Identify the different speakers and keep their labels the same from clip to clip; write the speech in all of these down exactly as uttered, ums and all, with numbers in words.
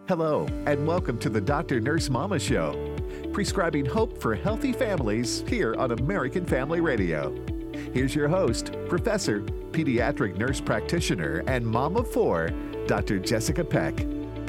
Speaker 1: Hello, and welcome to the Doctor Nurse Mama Show, prescribing hope for healthy families here on American Family Radio. Here's your host, Professor, Pediatric Nurse Practitioner, and Mom of Four, Doctor Jessica Peck.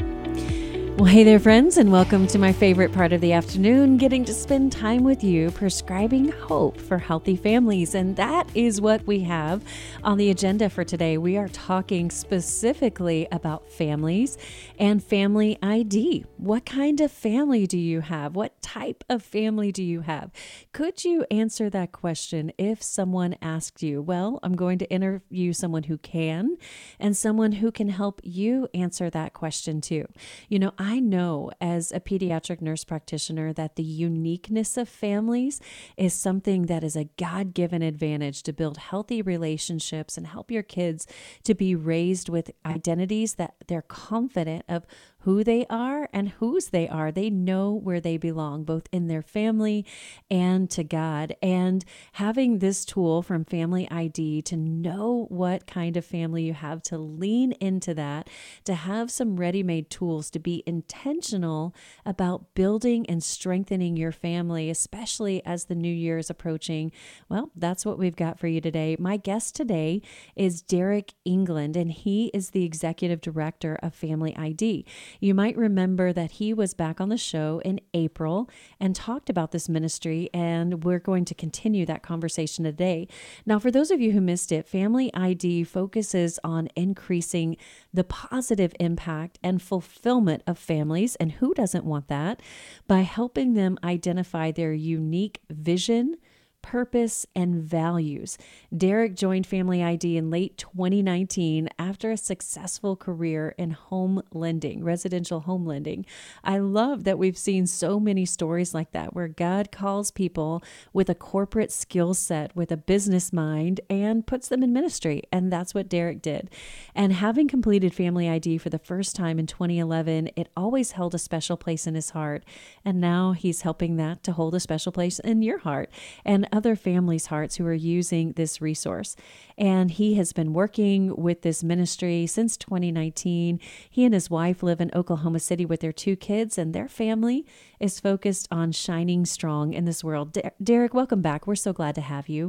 Speaker 2: Well, hey there, friends, and welcome to my favorite part of the afternoon, getting to spend time with you, prescribing hope for healthy families. And that is what we have on the agenda for today. We are talking specifically about families and family I D. What kind of family do you have? What type of family do you have? Could you answer that question if someone asked you? Well, I'm going to interview someone who can and someone who can help you answer that question too. You know, I know as a pediatric nurse practitioner that the uniqueness of families is something that is a God-given advantage to build healthy relationships and help your kids to be raised with identities that they're confident of who they are and whose they are. They know where they belong, both in their family and to God. And having this tool from Family I D to know what kind of family you have, to lean into that, to have some ready-made tools to be intentional about building and strengthening your family, especially as the new year is approaching. Well, that's what we've got for you today. My guest today is Derek England, and he is the Executive Director of Family I D. You might remember that he was back on the show in April and talked about this ministry, and we're going to continue that conversation today. Now, for those of you who missed it, Family I D focuses on increasing the positive impact and fulfillment of families, and who doesn't want that, by helping them identify their unique vision, purpose, and values. Derek joined Family I D in late twenty nineteen after a successful career in home lending, residential home lending. I love that we've seen so many stories like that where God calls people with a corporate skill set, with a business mind, and puts them in ministry. And that's what Derek did. And having completed Family I D for the first time in twenty eleven, it always held a special place in his heart. And now he's helping that to hold a special place in your heart and other families' hearts who are using this resource. And he has been working with this ministry since twenty nineteen. He and his wife live in Oklahoma City with their two kids, and their family is focused on shining strong in this world. Der- Derek, welcome back. We're so glad to have you.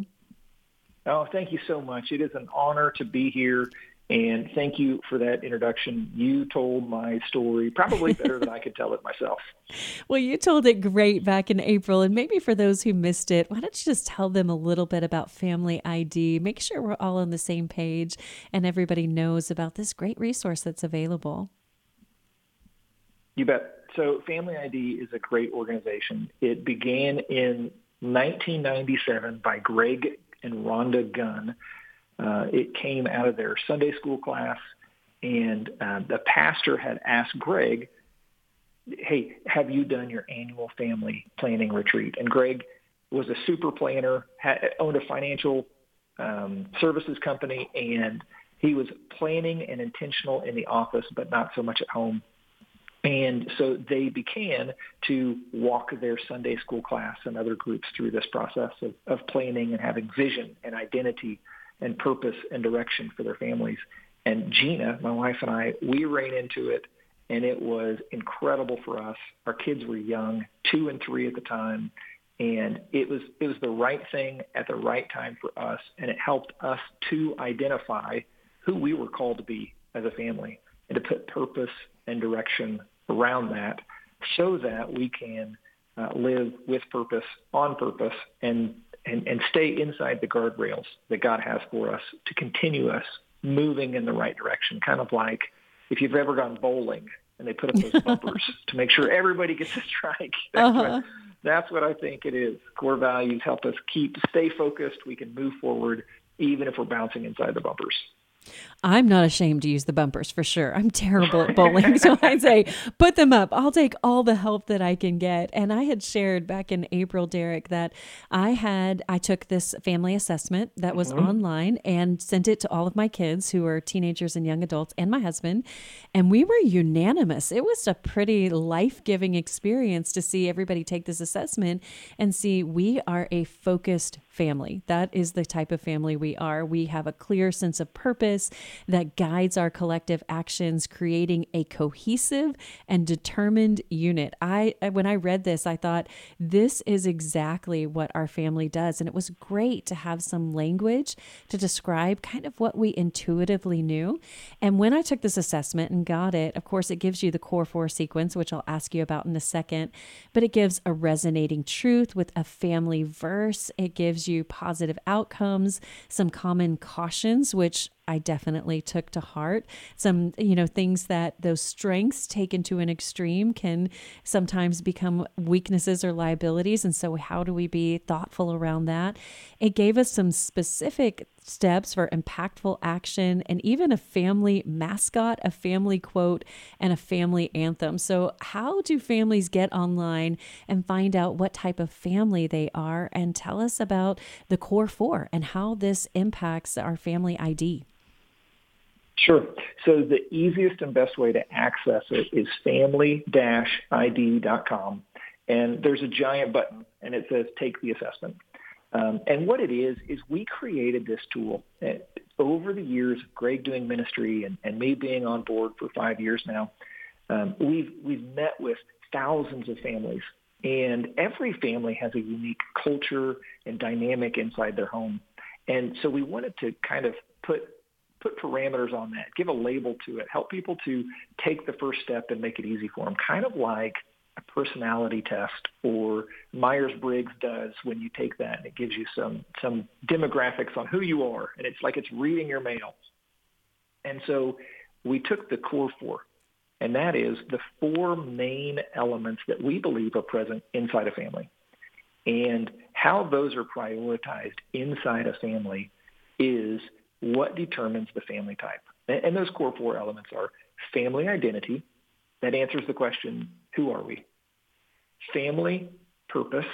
Speaker 3: Oh, thank you so much. It is an honor to be here. And thank you for that introduction. You told my story probably better than I could tell it myself.
Speaker 2: Well, you told it great back in April. And maybe for those who missed it, why don't you just tell them a little bit about Family I D? Make sure we're all on the same page and everybody knows about this great resource that's available.
Speaker 3: You bet. So Family I D is a great organization. It began in nineteen ninety-seven by Greg and Rhonda Gunn. Uh, it came out of their Sunday school class, and uh, the pastor had asked Greg, hey, have you done your annual family planning retreat? And Greg was a super planner, had, owned a financial um, services company, and he was planning and intentional in the office, but not so much at home. And so they began to walk their Sunday school class and other groups through this process of, of planning and having vision and identity and purpose and direction for their families. And Gina, my wife, and I, we ran into it, and it was incredible for us. Our kids were young, two and three at the time, and it was it was the right thing at the right time for us, and it helped us to identify who we were called to be as a family and to put purpose and direction around that so that we can uh, live with purpose, on purpose, and And, and stay inside the guardrails that God has for us to continue us moving in the right direction. Kind of like if you've ever gone bowling and they put up those bumpers to make sure everybody gets a strike. That's, uh-huh. what, that's what I think it is. Core values help us keep, stay focused. We can move forward even if we're bouncing inside the bumpers.
Speaker 2: I'm not ashamed to use the bumpers for sure. I'm terrible at bowling. So I'd say, put them up. I'll take all the help that I can get. And I had shared back in April, Derek, that I had, I took this family assessment that was mm-hmm. online and sent it to all of my kids who are teenagers and young adults and my husband. And we were unanimous. It was a pretty life-giving experience to see everybody take this assessment and see we are a focused family. That is the type of family we are. We have a clear sense of purpose. purpose that guides our collective actions, creating a cohesive and determined unit. I, when I read this, I thought this is exactly what our family does. And it was great to have some language to describe kind of what we intuitively knew. And when I took this assessment and got it, of course, it gives you the core four sequence, which I'll ask you about in a second, but it gives a resonating truth with a family verse. It gives you positive outcomes, some common cautions, which I definitely took to heart. Some, you know, things that those strengths taken to an extreme can sometimes become weaknesses or liabilities. And so how do we be thoughtful around that? It gave us some specific steps for impactful action and even a family mascot, a family quote, and a family anthem. So how do families get online and find out what type of family they are? And tell us about the core four and how this impacts our family I D.
Speaker 3: Sure. So the easiest and best way to access it is family dash I D dot com. And there's a giant button, and it says take the assessment. Um, and what it is, is we created this tool. Over the years of Greg doing ministry and, and me being on board for five years now, um, we've, we've met with thousands of families. And every family has a unique culture and dynamic inside their home. And so we wanted to kind of put put parameters on that, give a label to it, help people to take the first step and make it easy for them, kind of like a personality test or Myers-Briggs does when you take that, and it gives you some some demographics on who you are, and it's like it's reading your mail. And so we took the core four, and that is the four main elements that we believe are present inside a family. And how those are prioritized inside a family is what determines the family type. And those core four elements are family identity. That answers the question, who are we? Family purpose.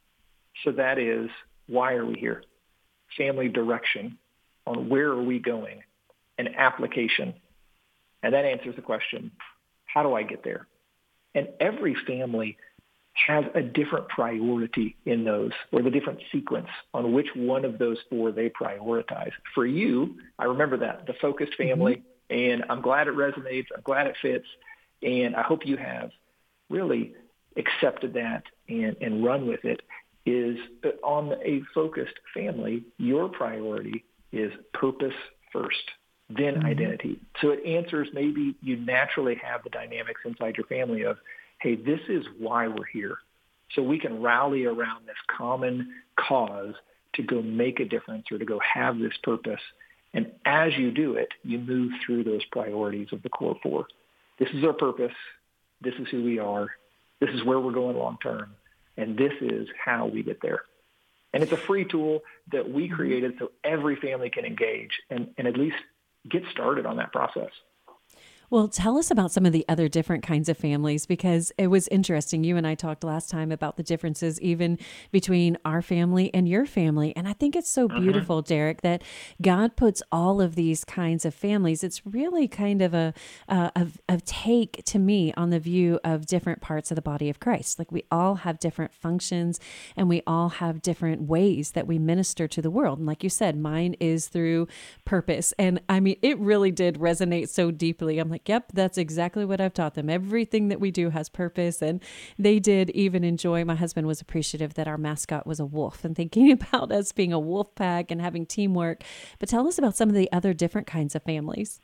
Speaker 3: So that is, why are we here? Family direction, on where are we going? And application. And that answers the question, how do I get there? And every family has a different priority in those, or the different sequence on which one of those four they prioritize. For you, I remember that, the focused family, mm-hmm. and I'm glad it resonates. I'm glad it fits. And I hope you have really accepted that and, and run with it, is on a focused family, your priority is purpose first, then mm-hmm. identity. So it answers, maybe you naturally have the dynamics inside your family of, hey, this is why we're here. So we can rally around this common cause to go make a difference or to go have this purpose. And as you do it, you move through those priorities of the core four. This is our purpose. This is who we are. This is where we're going long term. And this is how we get there. And it's a free tool that we created so every family can engage and, and at least get started on that process.
Speaker 2: Well, tell us about some of the other different kinds of families, because it was interesting. You and I talked last time about the differences even between our family and your family. And I think it's so beautiful, uh-huh. Derek, that God puts all of these kinds of families. It's really kind of a, a, a, a take to me on the view of different parts of the body of Christ. Like we all have different functions and we all have different ways that we minister to the world. And like you said, mine is through purpose. And I mean, it really did resonate so deeply. I'm like, yep, that's exactly what I've taught them. Everything that we do has purpose. And they did even enjoy, my husband was appreciative that our mascot was a wolf and thinking about us being a wolf pack and having teamwork. But tell us about some of the other different kinds of families.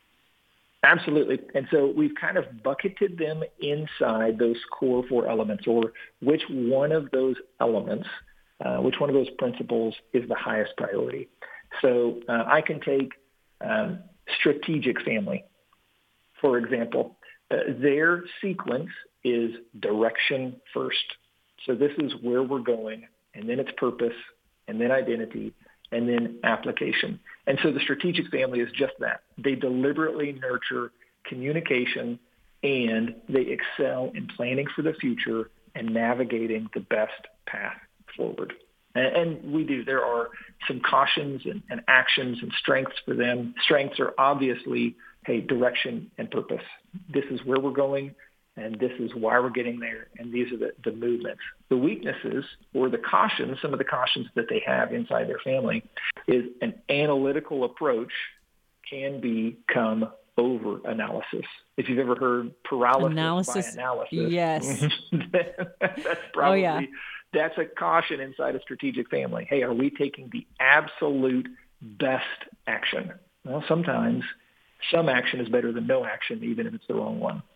Speaker 3: Absolutely. And so we've kind of bucketed them inside those core four elements, or which one of those elements, uh, which one of those principles is the highest priority. So uh, I can take um, strategic family. For example, uh, their sequence is direction first. So this is where we're going, and then it's purpose, and then identity, and then application. And so the strategic family is just that. They deliberately nurture communication, and they excel in planning for the future and navigating the best path forward. And, and we do. There are some cautions and, and actions and strengths for them. Strengths are obviously, hey, direction and purpose. This is where we're going, and this is why we're getting there, and these are the, the movements. The weaknesses, or the cautions, some of the cautions that they have inside their family, is an analytical approach can become over-analysis. If you've ever heard paralysis
Speaker 2: analysis,
Speaker 3: by analysis,
Speaker 2: yes.
Speaker 3: that's probably,
Speaker 2: oh, yeah.
Speaker 3: that's a caution inside a strategic family. Hey, are we taking the absolute best action? Well, sometimes some action is better than no action, even if it's the wrong one.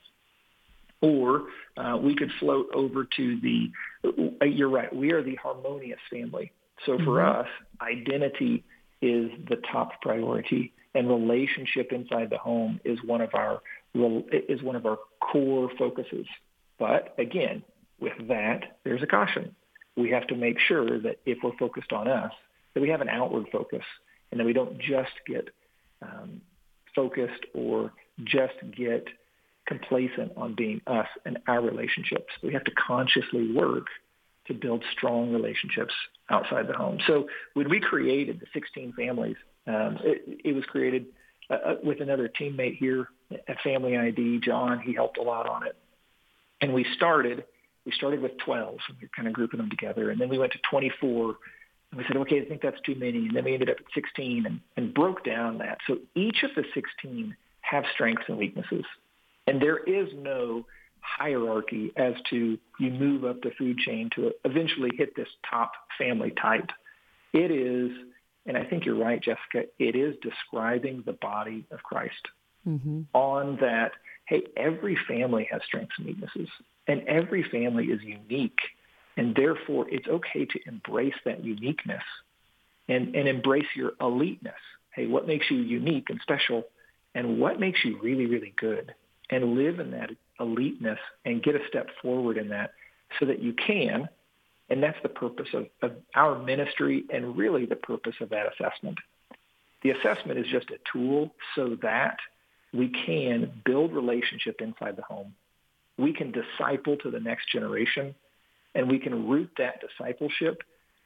Speaker 3: Or uh, we could float over to the, uh, you're right, we are the harmonious family. So for mm-hmm. us, identity is the top priority, and relationship inside the home is one of our is one of our core focuses. But again, with that, there's a caution. We have to make sure that if we're focused on us, that we have an outward focus, and that we don't just get um, focused or just get complacent on being us and our relationships. We have to consciously work to build strong relationships outside the home. So when we created the sixteen families, um, it, it was created uh, with another teammate here at Family I D, John. He helped a lot on it. And we started, we started with twelve, and we were kind of grouping them together. And then we went to twenty-four, and we said, okay, I think that's too many. And then we ended up at sixteen and, and broke down that. So each of the sixteen have strengths and weaknesses. And there is no hierarchy as to you move up the food chain to eventually hit this top family type. It is, and I think you're right, Jessica, it is describing the body of Christ mm-hmm. on that, hey, every family has strengths and weaknesses, and every family is unique, and therefore it's okay to embrace that uniqueness and, and embrace your eliteness. Hey, what makes you unique and special, and what makes you really, really good? And live in that eliteness and get a step forward in that so that you can, and that's the purpose of, of our ministry and really the purpose of that assessment. The assessment is just a tool so that we can build relationship inside the home. We can disciple to the next generation, and we can root that discipleship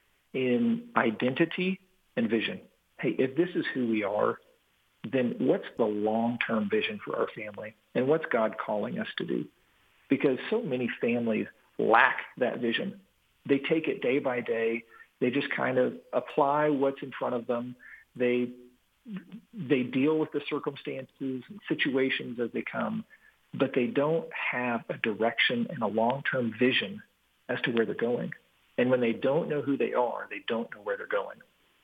Speaker 3: in identity and vision. Hey, if this is who we are, then what's the long-term vision for our family? And what's God calling us to do? Because so many families lack that vision. They take it day by day. They just kind of apply what's in front of them. They they deal with the circumstances and situations as they come, but they don't have a direction and a long-term vision as to where they're going. And when they don't know who they are, they don't know where they're going.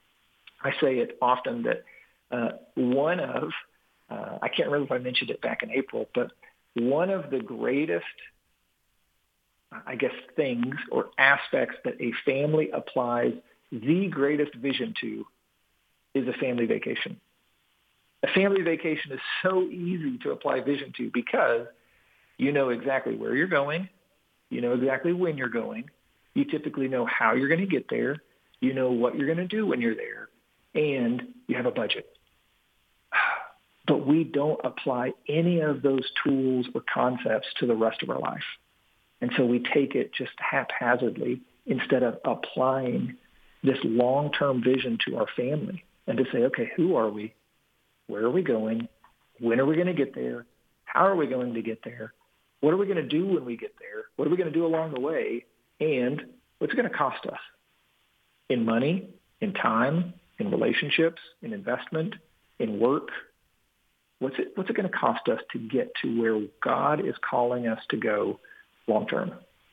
Speaker 3: I say it often that uh, one of, uh, I can't remember if I mentioned it back in April, but one of the greatest, I guess, things or aspects that a family applies the greatest vision to is a family vacation. A family vacation is so easy to apply vision to because you know exactly where you're going. You know exactly when you're going. You typically know how you're going to get there. You know what you're going to do when you're there. And you have a budget. But we don't apply any of those tools or concepts to the rest of our life. And so we take it just haphazardly instead of applying this long-term vision to our family and to say, okay, who are we? Where are we going? When are we going to get there? How are we going to get there? What are we going to do when we get there? What are we going to do along the way? And what's it going to cost us? In money, in time, in relationships, in investment, in work. What's it, what's it going to cost us to get to where God is calling us to go long term?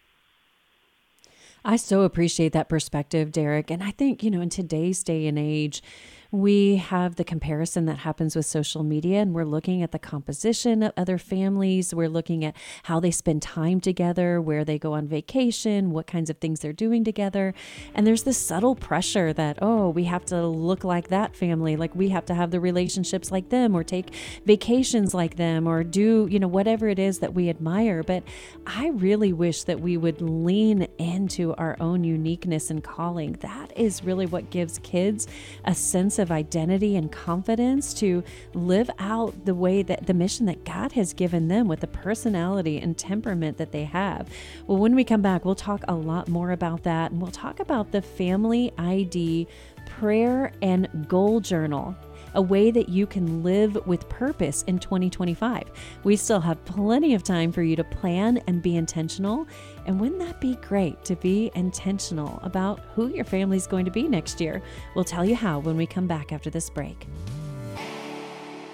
Speaker 2: I so appreciate that perspective, Derek. And I think, you know, in today's day and age, we have the comparison that happens with social media, and we're looking at the composition of other families. We're looking at how they spend time together, where they go on vacation, what kinds of things they're doing together. And there's this subtle pressure that, oh, we have to look like that family, like we have to have the relationships like them or take vacations like them or do, you know, whatever it is that we admire. But I really wish that we would lean into our own uniqueness and calling. That is really what gives kids a sense of identity and confidence to live out the way that the mission that God has given them with the personality and temperament that they have. Well, when we come back, we'll talk a lot more about that, and we'll talk about the Family I D prayer and goal journal, a way that you can live with purpose in twenty twenty-five. We still have plenty of time for you to plan and be intentional. And wouldn't that be great to be intentional about who your family's going to be next year? We'll tell you how when we come back after this break.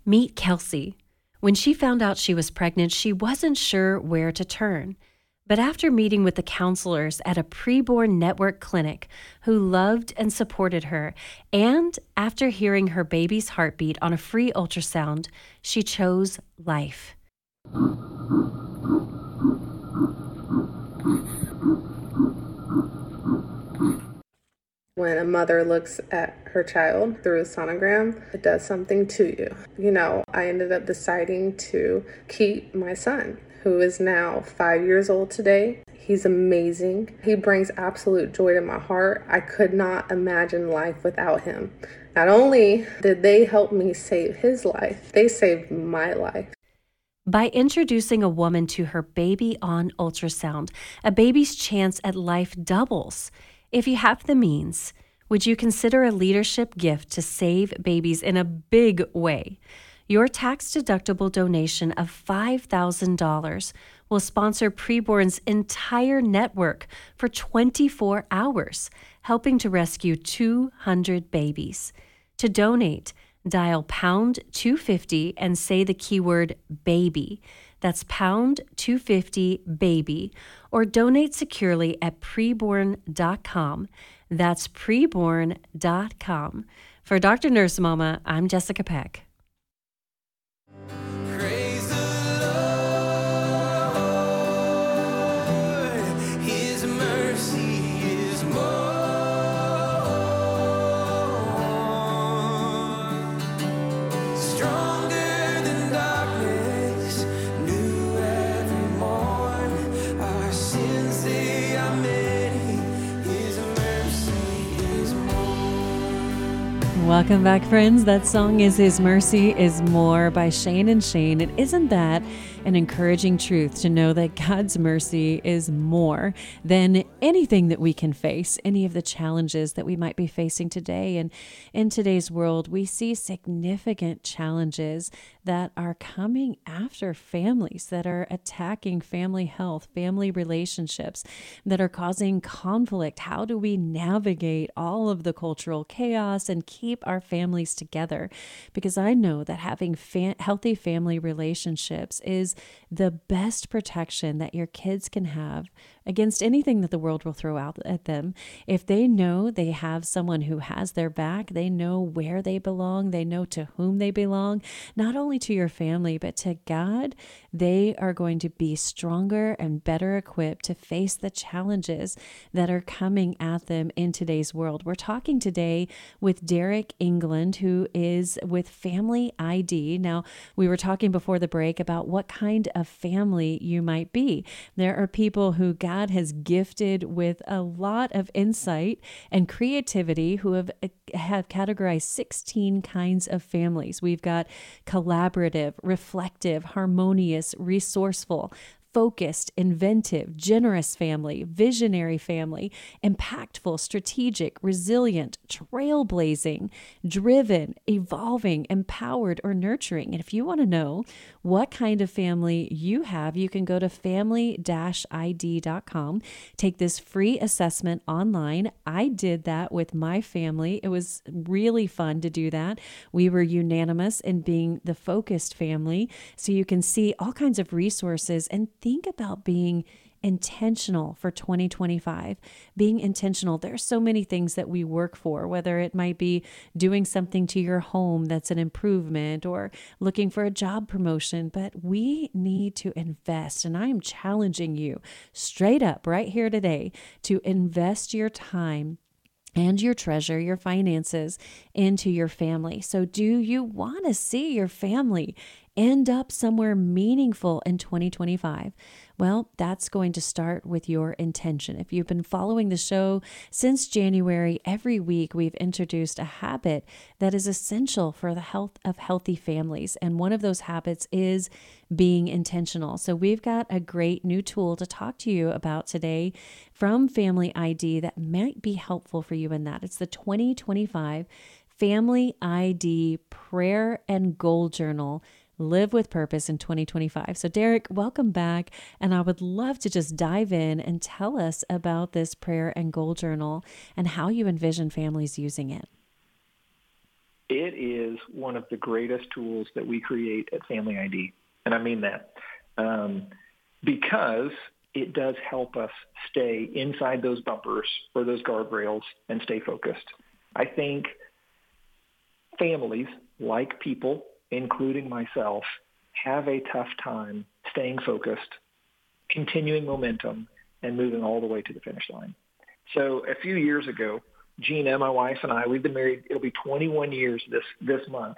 Speaker 2: Meet Kelsey. When she found out she was pregnant, she wasn't sure where to turn. But after meeting with the counselors at a preborn network clinic who loved and supported her, and after hearing her baby's heartbeat on a free ultrasound, she chose life.
Speaker 4: When a mother looks at her child through a sonogram, it does something to you. You know, I ended up deciding to keep my son, who is now five years old today. He's amazing. He brings absolute joy to my heart. I could not imagine life without him. Not only did they help me save his life, they saved my life.
Speaker 2: By introducing a woman to her baby on ultrasound, a baby's chance at life doubles. If you have the means, would you consider a leadership gift to save babies in a big way? Your tax-deductible donation of five thousand dollars will sponsor Preborn's entire network for twenty-four hours, helping to rescue two hundred babies. To donate, dial pound two fifty and say the keyword baby. That's pound two fifty baby, or donate securely at preborn dot com. That's preborn dot com. For Doctor Nurse Mama, I'm Jessica Peck.
Speaker 5: Praise the Lord, His mercy is more. Stronger than darkness, new every morn. Our sins, they are many, His mercy is more.
Speaker 2: Welcome back, friends. That song is His Mercy is More by Shane and Shane. And isn't that an encouraging truth to know that God's mercy is more than anything that we can face, any of the challenges that we might be facing today? And in today's world, we see significant challenges that are coming after families, that are attacking family health, family relationships, that are causing conflict. How do we navigate all of the cultural chaos and keep our families together? Because I know that having fa- healthy family relationships is the best protection that your kids can have against anything that the world will throw out at them. If they know they have someone who has their back, they know where they belong, they know to whom they belong, not only to your family, but to God, they are going to be stronger and better equipped to face the challenges that are coming at them in today's world. We're talking today with Derek England, who is with Family I D. Now, we were talking before the break about what kind of family you might be. There are people who God has gifted with a lot of insight and creativity who have, have categorized sixteen kinds of families. We've got collaborative, reflective, harmonious, resourceful, focused, inventive, generous family, visionary family, impactful, strategic, resilient, trailblazing, driven, evolving, empowered, or nurturing. And if you want to know what kind of family you have, you can go to family dash I D dot com. Take this free assessment online. I did that with my family. It was really fun to do that. We were unanimous in being the focused family. So you can see all kinds of resources and think about being intentional for twenty twenty-five. Being intentional. There are so many things that we work for, whether it might be doing something to your home that's an improvement or looking for a job promotion, but we need to invest. And I am challenging you straight up right here today to invest your time and your treasure, your finances into your family. So do you want to see your family end up somewhere meaningful in twenty twenty-five? Well, that's going to start with your intention. If you've been following the show since January, every week we've introduced a habit that is essential for the health of healthy families. And one of those habits is being intentional. So we've got a great new tool to talk to you about today from Family I D that might be helpful for you in that. It's the twenty twenty-five Family I D Prayer and Goal Journal. Live with Purpose in twenty twenty-five. So Derek, welcome back. And I would love to just dive in and tell us about this prayer and goal journal and how you envision families using it.
Speaker 3: It is one of the greatest tools that we create at Family I D, and I mean that, um, because it does help us stay inside those bumpers or those guardrails and stay focused. I think families, like people, including myself, have a tough time staying focused, continuing momentum, and moving all the way to the finish line. So a few years ago, Gina, my wife, and I, we've been married, it'll be twenty-one years this, this month.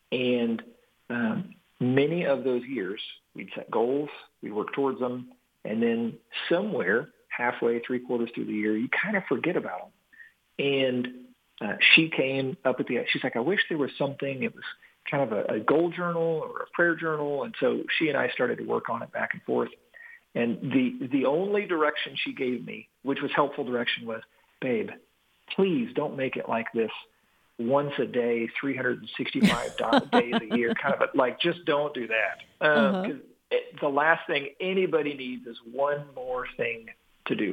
Speaker 3: And um, many of those years, we'd set goals, we'd work towards them, and then somewhere halfway, three quarters through the year, you kind of forget about them. And uh, she came up at the, she's like, I wish there was something, it was kind of a, a goal journal or a prayer journal. And so she and I started to work on it back and forth. And the, the only direction she gave me, which was helpful direction, was, babe, please don't make it like this once a day, three hundred sixty-five days a year, kind of a, like, just don't do that. Um,
Speaker 2: uh-huh.
Speaker 3: 'cause it, the last thing anybody needs is one more thing to do.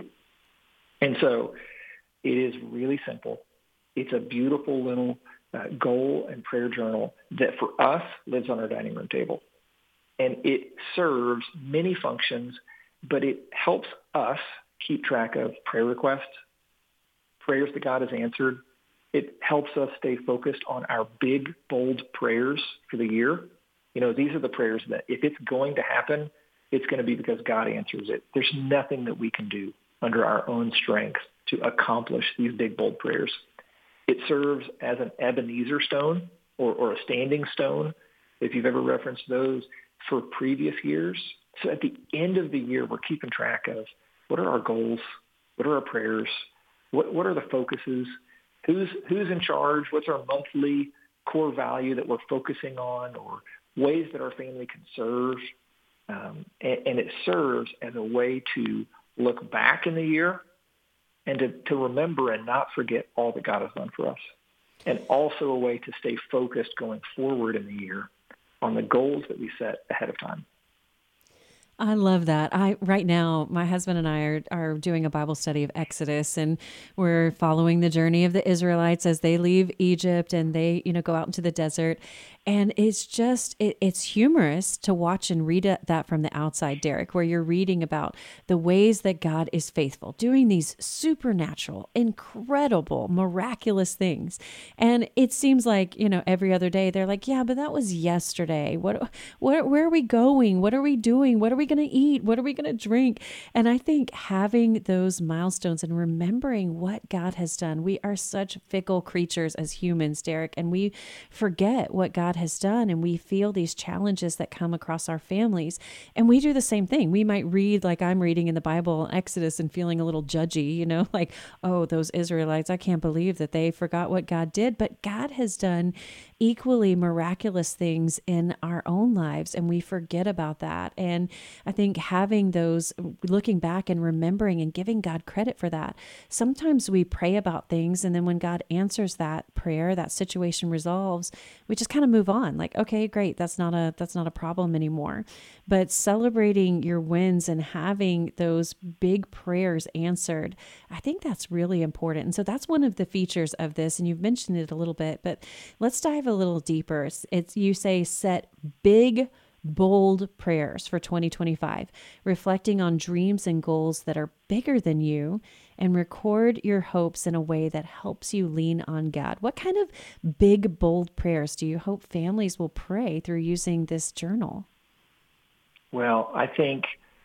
Speaker 3: And so it is really simple. It's a beautiful little uh, goal and prayer journal that for us lives on our dining room table. And it serves many functions, but it helps us keep track of prayer requests, prayers that God has answered. It helps us stay focused on our big, bold prayers for the year. You know, these are the prayers that if it's going to happen, it's going to be because God answers it. There's nothing that we can do under our own strength to accomplish these big, bold prayers. It serves as an Ebenezer stone or, or a standing stone, if you've ever referenced those, for previous years. So at the end of the year, we're keeping track of what are our goals, what are our prayers, what, what are the focuses, who's who's in charge, what's our monthly core value that we're focusing on, or ways that our family can serve. Um, and, and it serves as a way to look back in the year and to, to remember and not forget all that God has done for us. And also a way to stay focused going forward in the year on the goals that we set ahead of time.
Speaker 2: I love that. I right now, my husband and I are, are doing a Bible study of Exodus, and we're following the journey of the Israelites as they leave Egypt and they, you know, go out into the desert. And it's just, it, it's humorous to watch and read it, that from the outside, Derek, where you're reading about the ways that God is faithful, doing these supernatural, incredible, miraculous things. And it seems like, you know, every other day they're like, yeah, but that was yesterday. What, what, where are we going? What are we doing? What are we going to eat? What are we going to drink? And I think having those milestones and remembering what God has done, we are such fickle creatures as humans, Derek, and we forget what God has done, and we feel these challenges that come across our families, and we do the same thing. We might read, like I'm reading in the Bible, Exodus, and feeling a little judgy, you know, like, oh, those Israelites, I can't believe that they forgot what God did, but God has done equally miraculous things in our own lives, and we forget about that. And I think having those, looking back and remembering and giving God credit for that. Sometimes we pray about things, and then when God answers that prayer, that situation resolves, we just kind of move on. Like, okay, great. That's not a, that's not a problem anymore. But celebrating your wins and having those big prayers answered, I think that's really important. And so that's one of the features of this. And you've mentioned it a little bit, but let's dive a little deeper. It's, it's you say set big, bold prayers for twenty twenty-five, reflecting on dreams and goals that are bigger than you, and record your hopes in a way that helps you lean on God. What kind of big, bold prayers do you hope families will pray through using this journal?
Speaker 3: Well, I think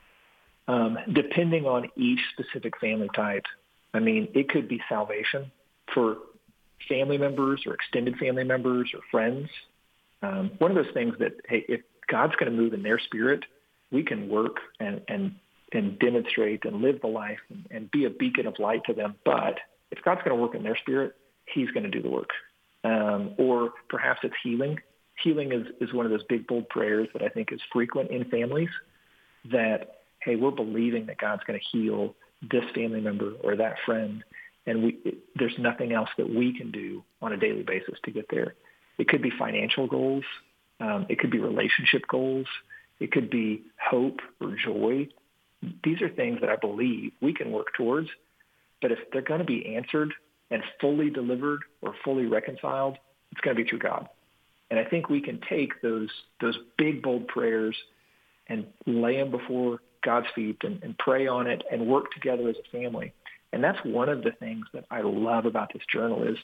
Speaker 3: um, depending on each specific family type, I mean, it could be salvation for family members or extended family members or friends. Um, one of those things that, hey, if God's going to move in their spirit, we can work and, and, and demonstrate and live the life and, and be a beacon of light to them. But if God's going to work in their spirit, he's going to do the work. Um, or perhaps it's healing. Healing is, is one of those big, bold prayers that I think is frequent in families, that, hey, we're believing that God's going to heal this family member or that friend, and we, it, there's nothing else that we can do on a daily basis to get there. It could be financial goals. Um, it could be relationship goals. It could be hope or joy. These are things that I believe we can work towards, but if they're going to be answered and fully delivered or fully reconciled, it's going to be through God. And I think we can take those those big, bold prayers and lay them before God's feet and, and pray on it and work together as a family. And that's one of the things that I love about this journal is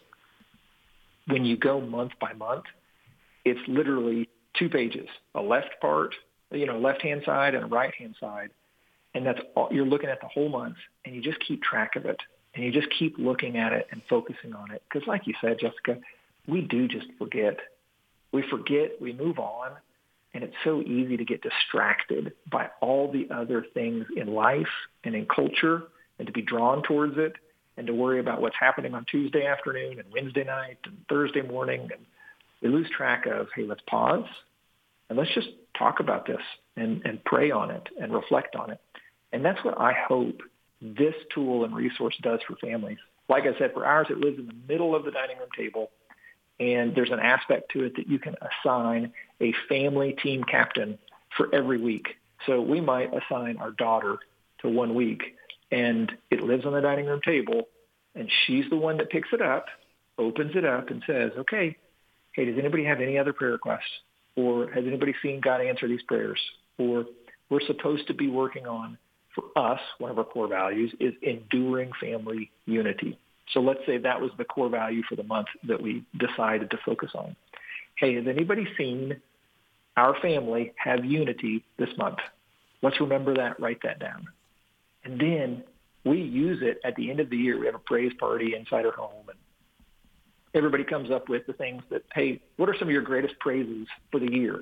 Speaker 3: when you go month by month, it's literally two pages, a left part, you know, left-hand side and a right-hand side. And that's all, you're looking at the whole month, and you just keep track of it. And you just keep looking at it and focusing on it. Because like you said, Jessica, we do just forget. We forget, we move on, and it's so easy to get distracted by all the other things in life and in culture and to be drawn towards it and to worry about what's happening on Tuesday afternoon and Wednesday night and Thursday morning. And we lose track of, hey, let's pause and let's just talk about this and, and pray on it and reflect on it. And that's what I hope this tool and resource does for families. Like I said, for ours, it lives in the middle of the dining room table. And there's an aspect to it that you can assign a family team captain for every week. So we might assign our daughter to one week, and it lives on the dining room table, and she's the one that picks it up, opens it up, and says, okay, hey, does anybody have any other prayer requests? Or has anybody seen God answer these prayers? Or we're supposed to be working on, for us, one of our core values is enduring family unity. So let's say that was the core value for the month that we decided to focus on. Hey, has anybody seen our family have unity this month? Let's remember that, write that down. And then we use it at the end of the year. We have a praise party inside our home, and everybody comes up with the things that, hey, what are some of your greatest praises for the year?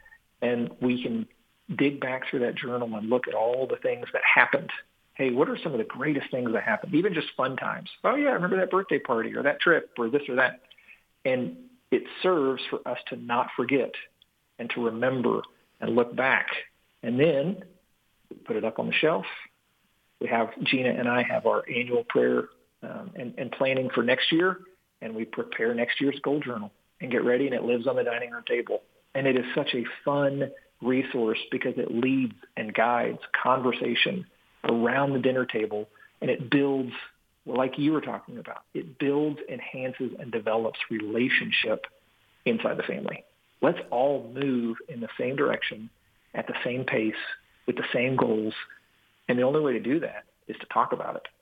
Speaker 3: And we can dig back through that journal and look at all the things that happened. Hey, what are some of the greatest things that happened? Even just fun times. Oh, yeah, I remember that birthday party or that trip or this or that. And it serves for us to not forget and to remember and look back. And then we put it up on the shelf. We have, Gina and I have our annual prayer um, and, and planning for next year, and we prepare next year's goal journal and get ready, and it lives on the dining room table. And it is such a fun resource because it leads and guides conversation around the dinner table, and it builds, well, like you were talking about, it builds, enhances, and develops relationship inside the family. Let's all move in the same direction, at the same pace, with the same goals, and the only way to do that is to talk about it.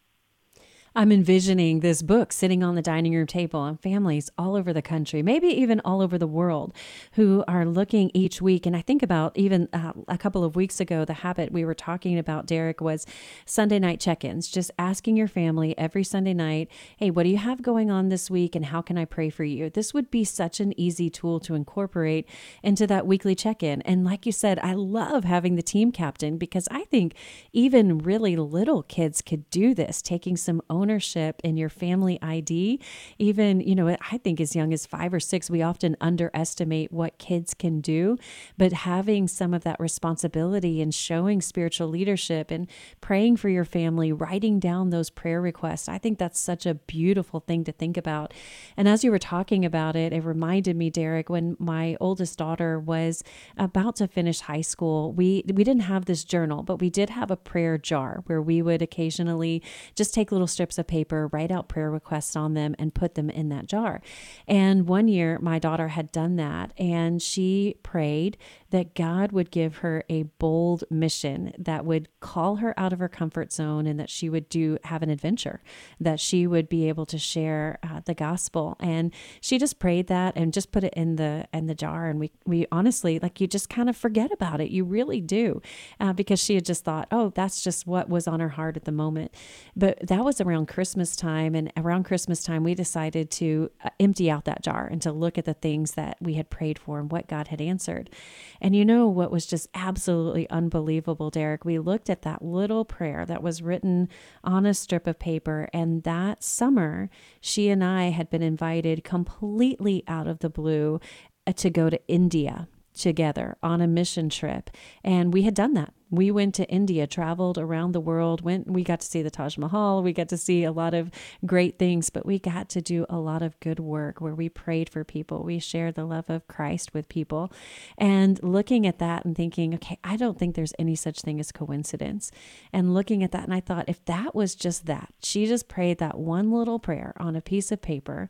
Speaker 2: I'm envisioning this book sitting on the dining room table and families all over the country, maybe even all over the world, who are looking each week. And I think about even uh, a couple of weeks ago, the habit we were talking about, Derek, was Sunday night check-ins, just asking your family every Sunday night, hey, what do you have going on this week and how can I pray for you? This would be such an easy tool to incorporate into that weekly check-in. And like you said, I love having the team captain because I think even really little kids could do this, taking some ownership ownership in your family I D. Even, you know, I think as young as five or six, we often underestimate what kids can do, but having some of that responsibility and showing spiritual leadership and praying for your family, writing down those prayer requests, I think that's such a beautiful thing to think about. And as you were talking about it, it reminded me, Derek, when my oldest daughter was about to finish high school, we, we didn't have this journal, but we did have a prayer jar where we would occasionally just take little strips of paper, write out prayer requests on them, and put them in that jar. And one year, my daughter had done that, and she prayed that God would give her a bold mission that would call her out of her comfort zone, and that she would do have an adventure, that she would be able to share uh, the gospel. And she just prayed that and just put it in the in the jar. And we we honestly, like, you just kind of forget about it. You really do, uh, because she had just thought, oh, that's just what was on her heart at the moment. But that was around Christmas time, and around Christmas time, we decided to uh, empty out that jar and to look at the things that we had prayed for and what God had answered. And you know what was just absolutely unbelievable, Derek? We looked at that little prayer that was written on a strip of paper, and that summer, she and I had been invited completely out of the blue uh, to go to India together on a mission trip. And we had done that. We went to India, traveled around the world, went, we got to see the Taj Mahal, we got to see a lot of great things, but we got to do a lot of good work where we prayed for people. We shared the love of Christ with people. And looking at that and thinking, okay, I don't think there's any such thing as coincidence. And looking at that, and I thought, if that was just that, she just prayed that one little prayer on a piece of paper,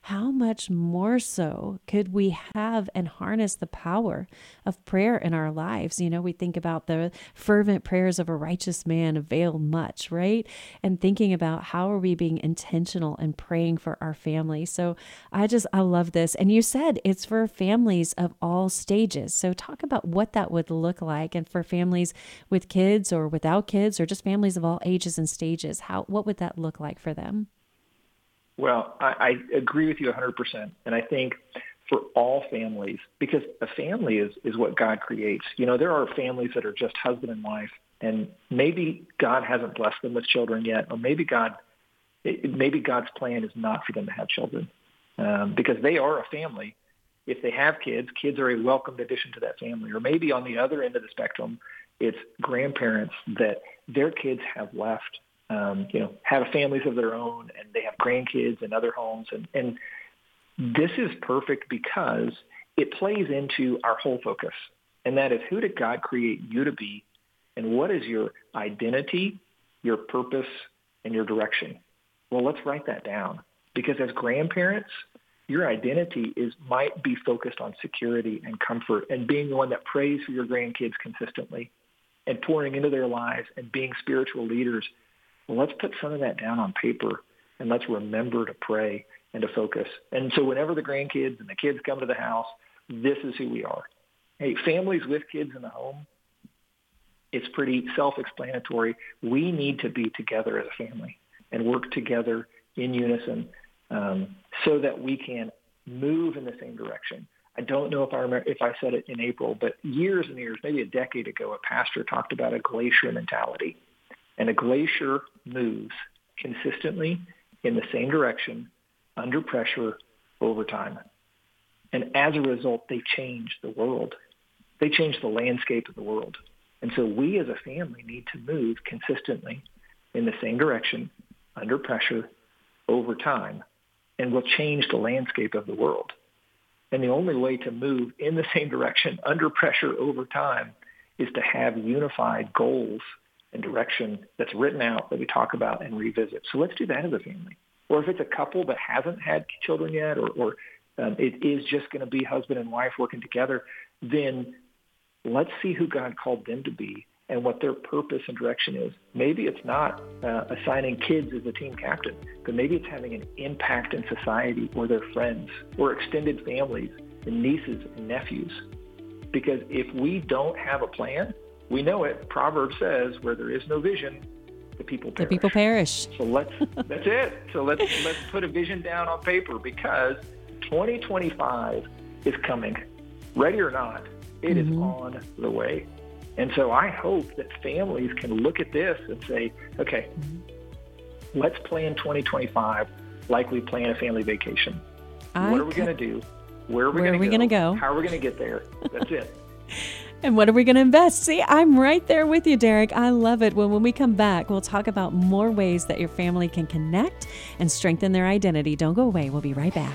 Speaker 2: how much more so could we have and harness the power of prayer in our lives? You know, we think about the fervent prayers of a righteous man avail much, right? And thinking about how are we being intentional and praying for our family. So I just, I love this. And you said it's for families of all stages. So talk about what that would look like, and for families with kids or without kids, or just families of all ages and stages. How, what would that look like for them?
Speaker 3: Well, I, I agree with you one hundred percent. And I think for all families, because a family is, is what God creates. You know, there are families that are just husband and wife, and maybe God hasn't blessed them with children yet, or maybe God, maybe God's plan is not for them to have children, um, because they are a family. If they have kids, kids are a welcomed addition to that family. Or maybe on the other end of the spectrum, it's grandparents that their kids have left, um, you know, have families of their own, and they have grandkids in other homes. And, and this is perfect because it plays into our whole focus. And that is, who did God create you to be? And what is your identity, your purpose, and your direction? Well, let's write that down. Because as grandparents, your identity is might be focused on security and comfort and being the one that prays for your grandkids consistently and pouring into their lives and being spiritual leaders. Well, let's put some of that down on paper, and let's remember to pray and to focus. And so whenever the grandkids and the kids come to the house, this is who we are. Hey, families with kids in the home, it's pretty self-explanatory. We need to be together as a family and work together in unison, um, so that we can move in the same direction. I don't know if I remember if I said it in April, but years and years, maybe a decade ago, a pastor talked about a glacier mentality. And a glacier moves consistently in the same direction, under pressure, over time. And as a result, they change the world. They change the landscape of the world. And so we as a family need to move consistently in the same direction, under pressure, over time, and will change the landscape of the world. And the only way to move in the same direction, under pressure, over time, is to have unified goals and direction that's written out that we talk about and revisit. So let's do that as a family. Or if it's a couple that hasn't had children yet, or, or um, it is just going to be husband and wife working together, then let's see who God called them to be and what their purpose and direction is. Maybe it's not uh, assigning kids as a team captain, but maybe it's having an impact in society or their friends or extended families and nieces and nephews. Because if we don't have a plan, we know it. Proverbs says, where there is no vision, the people perish.
Speaker 2: The people perish.
Speaker 3: So let's, that's it. So let's, let's put a vision down on paper, because twenty twenty-five is coming. Ready or not, it mm-hmm. is on the way. And so I hope that families can look at this and say, okay, mm-hmm. let's plan twenty twenty-five like we plan a family vacation. I what are we going to do? Where are we going to go?
Speaker 2: go?
Speaker 3: How are we going to get there? That's it.
Speaker 2: And what are we going to invest? See, I'm right there with you, Derek. I love it. Well, when we come back, we'll talk about more ways that your family can connect and strengthen their identity. Don't go away. We'll be right back.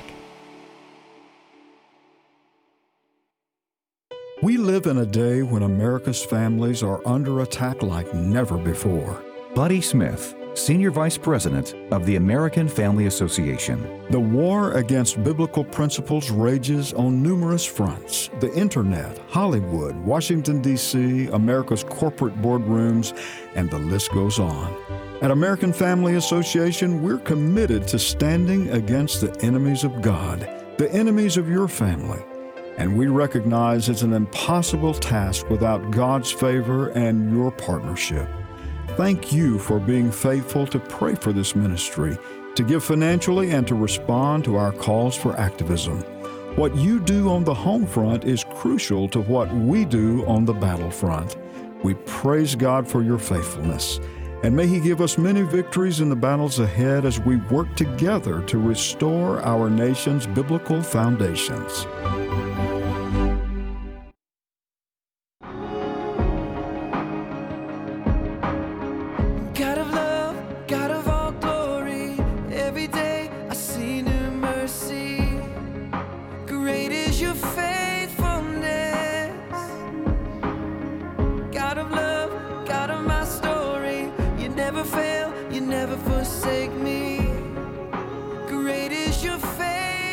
Speaker 6: We live in a day when America's families are under attack like never before.
Speaker 7: Buddy Smith, Senior Vice President of the American Family Association.
Speaker 6: The war against biblical principles rages on numerous fronts. The internet, Hollywood, Washington, D C, America's corporate boardrooms, and the list goes on. At American Family Association, we're committed to standing against the enemies of God, the enemies of your family. And we recognize it's an impossible task without God's favor and your partnership. Thank you for being faithful to pray for this ministry, to give financially, and to respond to our calls for activism. What you do on the home front is crucial to what we do on the battlefront. We praise God for your faithfulness, and may He give us many victories in the battles ahead as we work together to restore our nation's biblical foundations.
Speaker 5: Never fail, you never forsake me. Great is your faith.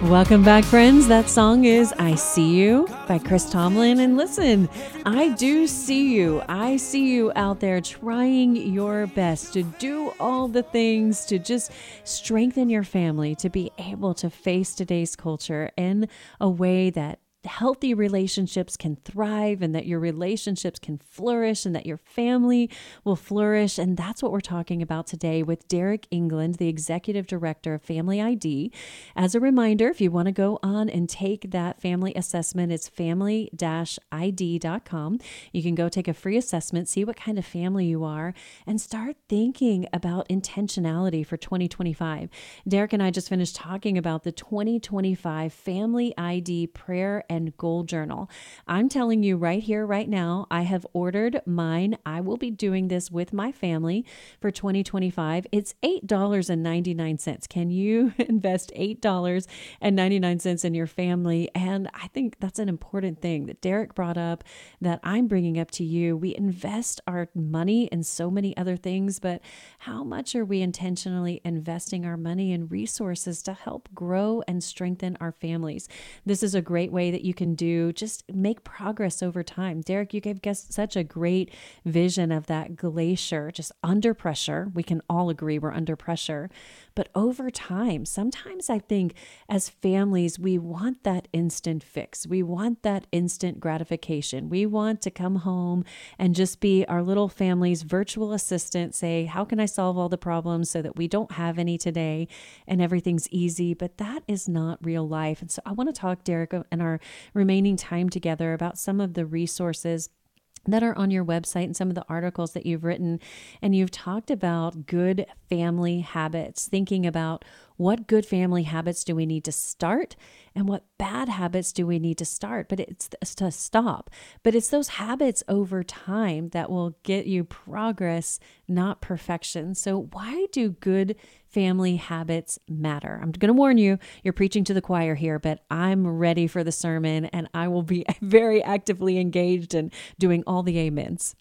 Speaker 2: Welcome back, friends. That song is I See You by Chris Tomlin. And listen, I do see you. I see you out there trying your best to do all the things to just strengthen your family, to be able to face today's culture in a way that healthy relationships can thrive and that your relationships can flourish and that your family will flourish. And that's what we're talking about today with Derek England, the Executive Director of Family I D. As a reminder, if you want to go on and take that family assessment, it's family dash I D dot com. You can go take a free assessment, see what kind of family you are, and start thinking about intentionality for twenty twenty-five. Derek and I just finished talking about the twenty twenty-five Family I D Prayer and and Goal Journal. I'm telling you right here, right now, I have ordered mine. I will be doing this with my family for twenty twenty-five. It's eight dollars and ninety-nine cents. Can you invest eight dollars and ninety-nine cents in your family? And I think that's an important thing that Derek brought up, that I'm bringing up to you. We invest our money in so many other things, but how much are we intentionally investing our money and resources to help grow and strengthen our families? This is a great way that you can do, just make progress over time. Derek, you gave us such a great vision of that glacier, just under pressure. We can all agree we're under pressure, but over time, sometimes I think as families, we want that instant fix. We want that instant gratification. We want to come home and just be our little family's virtual assistant, say, how can I solve all the problems so that we don't have any today and everything's easy? But that is not real life. And so I want to talk, Derek, in our remaining time together about some of the resources that are on your website and some of the articles that you've written. And you've talked about good family habits, thinking about what good family habits do we need to start and what bad habits do we need to start, but it's to stop. But it's those habits over time that will get you progress, not perfection. So why do good family habits matter? I'm going to warn you, you're preaching to the choir here, but I'm ready for the sermon and I will be very actively engaged in doing all the amens.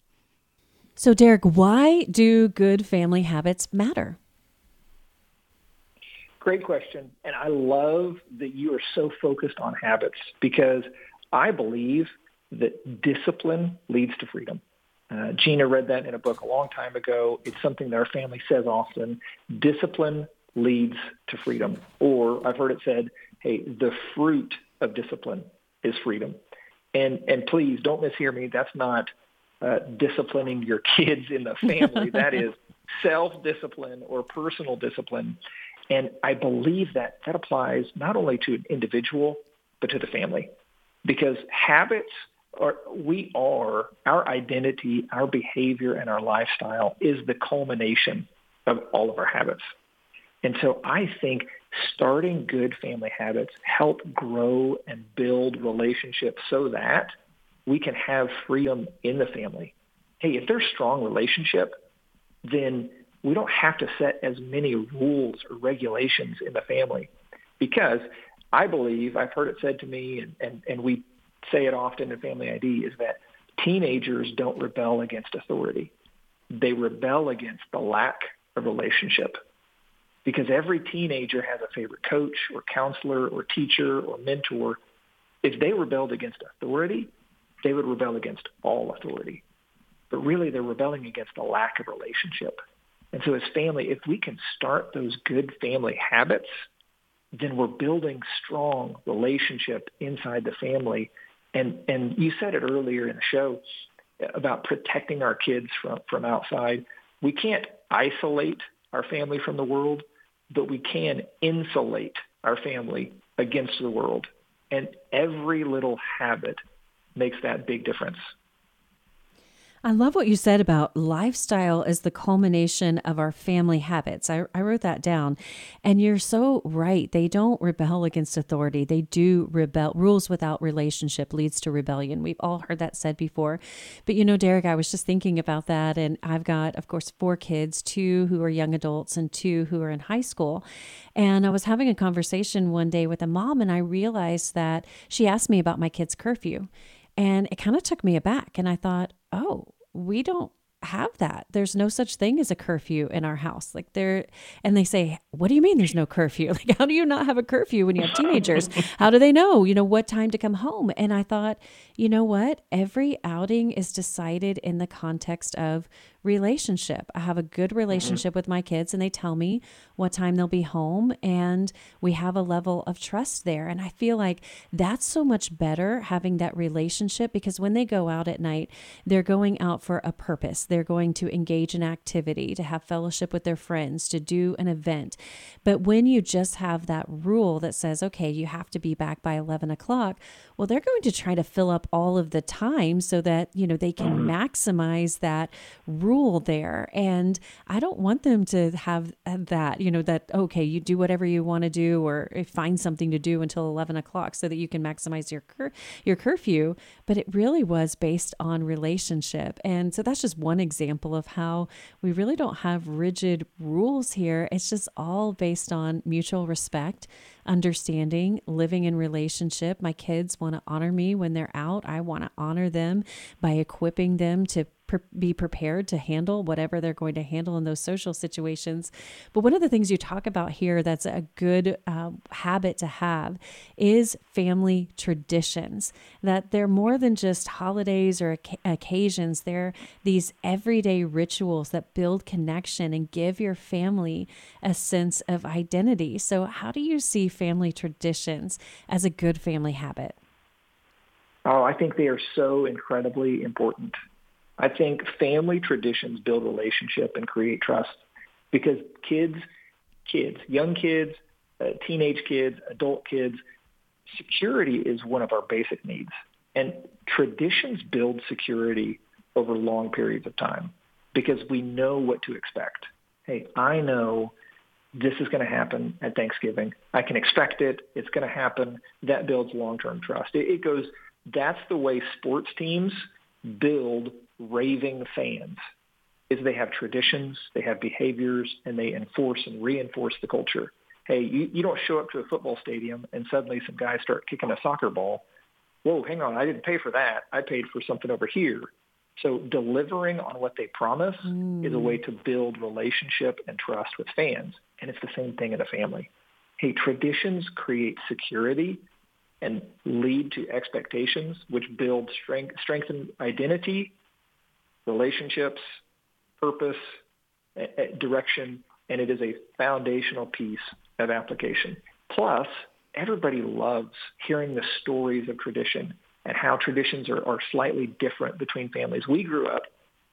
Speaker 2: So Derek, why do good family habits matter?
Speaker 3: Great question. And I love that you are so focused on habits, because I believe that discipline leads to freedom. Uh, Gina read that in a book a long time ago. It's something that our family says often. Discipline leads to freedom. Or I've heard it said, hey, the fruit of discipline is freedom. And and please don't mishear me. That's not uh, disciplining your kids in the family. That is self-discipline or personal discipline. And I believe that that applies not only to an individual, but to the family. Because habits are, we are, our identity, our behavior, and our lifestyle is the culmination of all of our habits. And so I think starting good family habits help grow and build relationships so that we can have freedom in the family. Hey, if there's strong relationship, then we don't have to set as many rules or regulations in the family, because I believe, I've heard it said to me, and, and, and we say it often in Family I D, is that teenagers don't rebel against authority. They rebel against the lack of relationship, because every teenager has a favorite coach or counselor or teacher or mentor. If they rebelled against authority, they would rebel against all authority. But really, they're rebelling against the lack of relationship. And so as family, if we can start those good family habits, then we're building strong relationship inside the family. And and you said it earlier in the show about protecting our kids from, from outside. We can't isolate our family from the world, but we can insulate our family against the world. And every little habit makes that big difference.
Speaker 2: I love what you said about lifestyle as the culmination of our family habits. I, I wrote that down. And you're so right. They don't rebel against authority. They do rebel. Rules without relationship leads to rebellion. We've all heard that said before. But you know, Derek, I was just thinking about that. And I've got, of course, four kids, two who are young adults and two who are in high school. And I was having a conversation one day with a mom, and I realized that she asked me about my kids' curfew. And it kind of took me aback. And I thought, oh, we don't have that. There's no such thing as a curfew in our house. Like there, and they say, what do you mean there's no curfew? Like, how do you not have a curfew when you have teenagers? How do they know, you know, what time to come home? And I thought, you know what? Every outing is decided in the context of relationship. I have a good relationship mm-hmm. with my kids, and they tell me what time they'll be home, and we have a level of trust there. And I feel like that's so much better, having that relationship, because when they go out at night, they're going out for a purpose. They're going to engage in activity, to have fellowship with their friends, to do an event. But when you just have that rule that says, okay, you have to be back by eleven o'clock, well, they're going to try to fill up all of the time so that, you know, they can maximize that rule there. And I don't want them to have that, you know, that, okay, you do whatever you want to do, or find something to do until eleven o'clock so that you can maximize your cur- your curfew. But it really was based on relationship. And so that's just one example of how we really don't have rigid rules here. It's just all based on mutual respect, understanding, living in relationship. My kids want to honor me when they're out. I want to honor them by equipping them to pre- be prepared to handle whatever they're going to handle in those social situations. But one of the things you talk about here that's a good uh, habit to have is family traditions, that they're more than just holidays or oc- occasions. They're these everyday rituals that build connection and give your family a sense of identity. So how do you see family traditions as a good family habit?
Speaker 3: Oh, I think they are so incredibly important. I think family traditions build relationship and create trust, because kids, kids, young kids, uh, teenage kids, adult kids, security is one of our basic needs. And traditions build security over long periods of time because we know what to expect. Hey, I know this is going to happen at Thanksgiving. I can expect it. It's going to happen. That builds long-term trust. It, it goes, that's the way sports teams build raving fans, is they have traditions, they have behaviors, and they enforce and reinforce the culture. Hey, you, you don't show up to a football stadium and suddenly some guys start kicking a soccer ball. Whoa, hang on, I didn't pay for that. I paid for something over here. So delivering on what they promise mm. is a way to build relationship and trust with fans. And it's the same thing in a family. Hey, traditions create security and lead to expectations, which build strength, strengthen identity, relationships, purpose, direction, and it is a foundational piece of application. Plus, everybody loves hearing the stories of tradition and how traditions are, are slightly different between families. We grew up,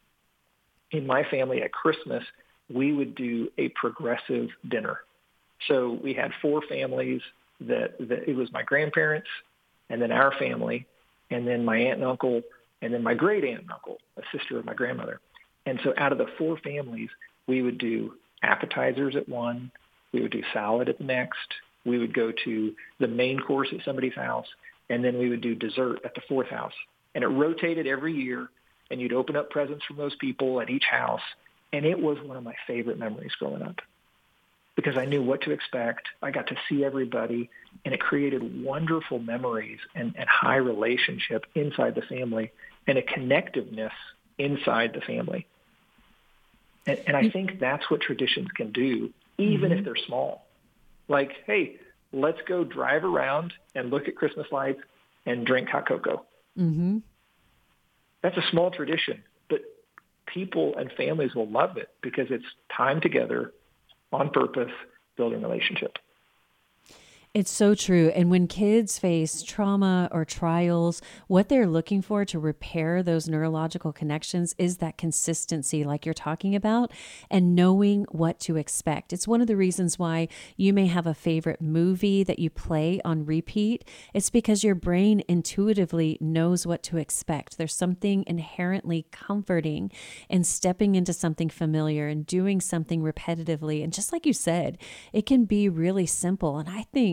Speaker 3: in my family at Christmas, we would do a progressive dinner. So we had four families that, that it was my grandparents, and then our family, and then my aunt and uncle, and then my great aunt and uncle, a sister of my grandmother. And so out of the four families, we would do appetizers at one, we would do salad at the next, we would go to the main course at somebody's house, and then we would do dessert at the fourth house. And it rotated every year, and you'd open up presents from those people at each house. And it was one of my favorite memories growing up because I knew what to expect. I got to see everybody, and it created wonderful memories and, and high relationship inside the family and a connectiveness inside the family. And, and I think that's what traditions can do, even mm-hmm. if they're small. Like, hey, let's go drive around and look at Christmas lights and drink hot cocoa.
Speaker 2: Mm-hmm.
Speaker 3: That's a small tradition, but people and families will love it because it's time together, on purpose, building relationship.
Speaker 2: It's so true. And when kids face trauma or trials, what they're looking for to repair those neurological connections is that consistency, like you're talking about, and knowing what to expect. It's one of the reasons why you may have a favorite movie that you play on repeat. It's because your brain intuitively knows what to expect. There's something inherently comforting in stepping into something familiar and doing something repetitively. And just like you said, it can be really simple. And I think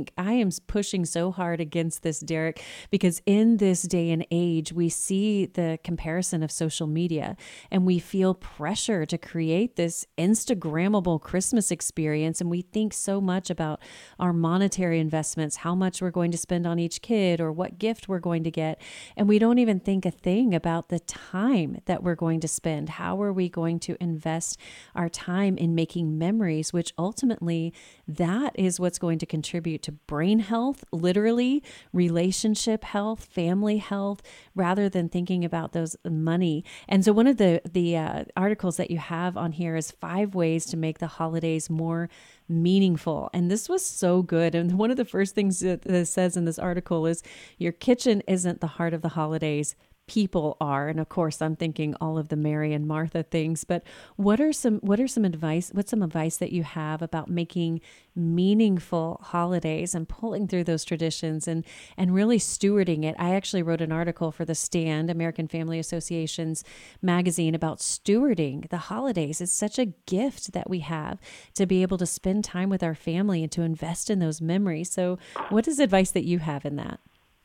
Speaker 2: think I am pushing so hard against this, Derek, because in this day and age, we see the comparison of social media and we feel pressure to create this Instagrammable Christmas experience. And we think so much about our monetary investments, how much we're going to spend on each kid or what gift we're going to get. And we don't even think a thing about the time that we're going to spend. How are we going to invest our time in making memories, which ultimately that is what's going to contribute to brain health, literally relationship health, family health, rather than thinking about those money. And so one of the, the uh, articles that you have on here is five ways to make the holidays more meaningful. And this was so good. And one of the first things that it says in this article is your kitchen isn't the heart of the holidays. People are. And of course, I'm thinking all of the Mary and Martha things, but what are some, what are some advice, what's some advice that you have about making meaningful holidays and pulling through those traditions and, and really stewarding it? I actually wrote an article for The Stand, American Family Association's magazine, about stewarding the holidays. It's such a gift that we have to be able to spend time with our family and to invest in those memories. So what is advice that you have in that?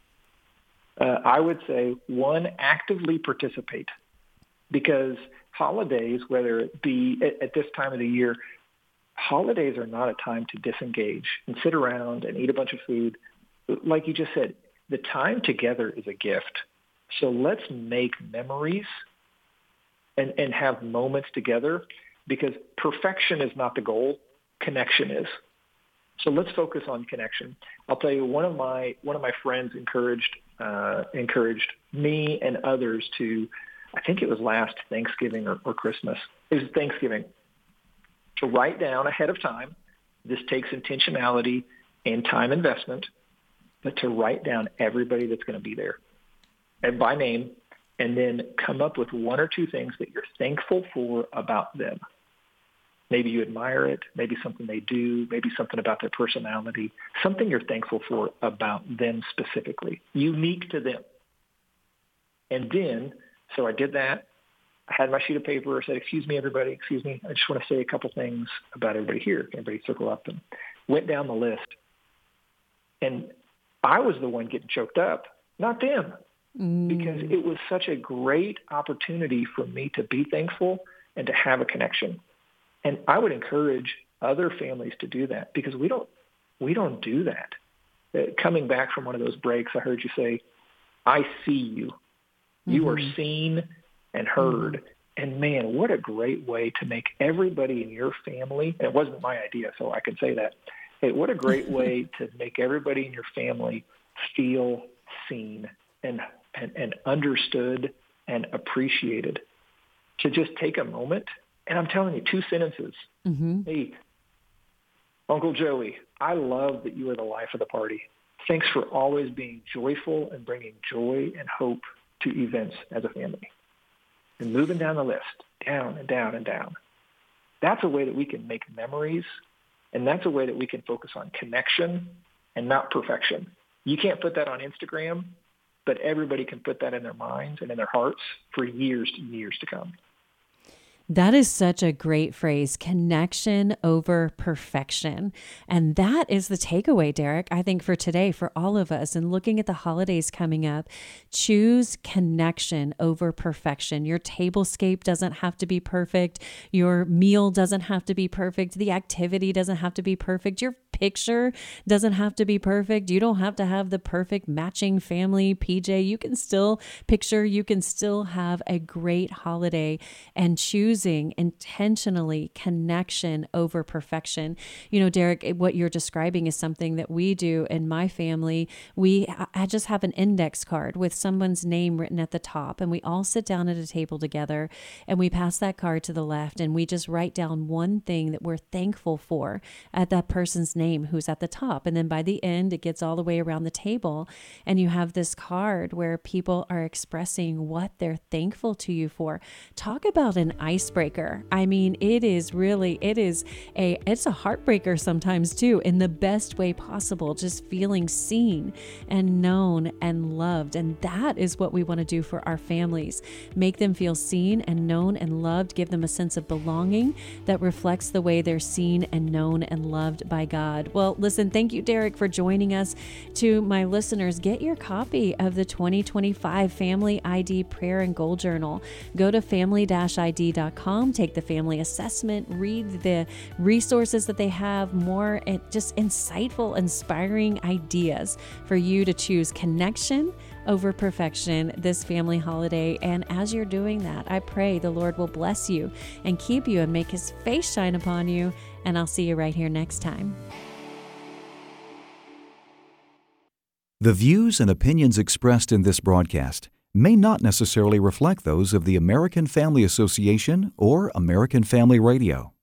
Speaker 3: Uh, I would say, one, actively participate, because holidays, whether it be at, at this time of the year, holidays are not a time to disengage and sit around and eat a bunch of food. Like you just said, the time together is a gift. So let's make memories and, and have moments together, because perfection is not the goal. Connection is. So let's focus on connection. I'll tell you, one of my one of my friends encouraged uh, encouraged me and others to, I think it was last Thanksgiving or, or Christmas. It was Thanksgiving, to write down ahead of time. This takes intentionality and time investment, but to write down everybody that's going to be there, and by name, and then come up with one or two things that you're thankful for about them. Maybe you admire it, maybe something they do, maybe something about their personality, something you're thankful for about them specifically, unique to them. And then, so I did that. I had my sheet of paper. I said, excuse me, everybody, excuse me. I just want to say a couple things about everybody here. Everybody circle up, and went down the list. And I was the one getting choked up, not them, mm. because it was such a great opportunity for me to be thankful and to have a connection. And I would encourage other families to do that, because we don't we don't do that. Uh, coming back from one of those breaks, I heard you say, I see you. Mm-hmm. You are seen and heard. Mm-hmm. And man, what a great way to make everybody in your family, and it wasn't my idea, so I can say that. Hey, what a great way to make everybody in your family feel seen and, and, and understood and appreciated. To just take a moment. And I'm telling you, two sentences. Mm-hmm. Hey, Uncle Joey, I love that you are the life of the party. Thanks for always being joyful and bringing joy and hope to events as a family. And moving down the list, down and down and down. That's a way that we can make memories, and that's a way that we can focus on connection and not perfection. You can't put that on Instagram, but everybody can put that in their minds and in their hearts for years and years to come.
Speaker 2: That is such a great phrase, connection over perfection. And that is the takeaway, Derek, I think for today, for all of us. And looking at the holidays coming up, choose connection over perfection. Your tablescape doesn't have to be perfect. Your meal doesn't have to be perfect. The activity doesn't have to be perfect. Your picture doesn't have to be perfect. You don't have to have the perfect matching family P J. You can still picture, you can still have a great holiday, and choosing intentionally connection over perfection. You know, Derek, what you're describing is something that we do in my family. We, I just have an index card with someone's name written at the top, and we all sit down at a table together and we pass that card to the left, and we just write down one thing that we're thankful for at that person's name who's at the top. And then by the end, it gets all the way around the table, and you have this card where people are expressing what they're thankful to you for. Talk about an icebreaker. I mean, it is really, it is a, it's a heartbreaker sometimes too, in the best way possible, just feeling seen and known and loved. And that is what we want to do for our families. Make them feel seen and known and loved, give them a sense of belonging that reflects the way they're seen and known and loved by God. God. Well, listen, thank you, Derek, for joining us. To my listeners, get your copy of the twenty twenty-five Family I D Prayer and Goal Journal. Go to family dash I D dot com, take the family assessment, read the resources that they have, more just insightful, inspiring ideas for you to choose connection over perfection this family holiday. And as you're doing that, I pray the Lord will bless you and keep you and make his face shine upon you. And I'll see you right here next time.
Speaker 7: The views and opinions expressed in this broadcast may not necessarily reflect those of the American Family Association or American Family Radio.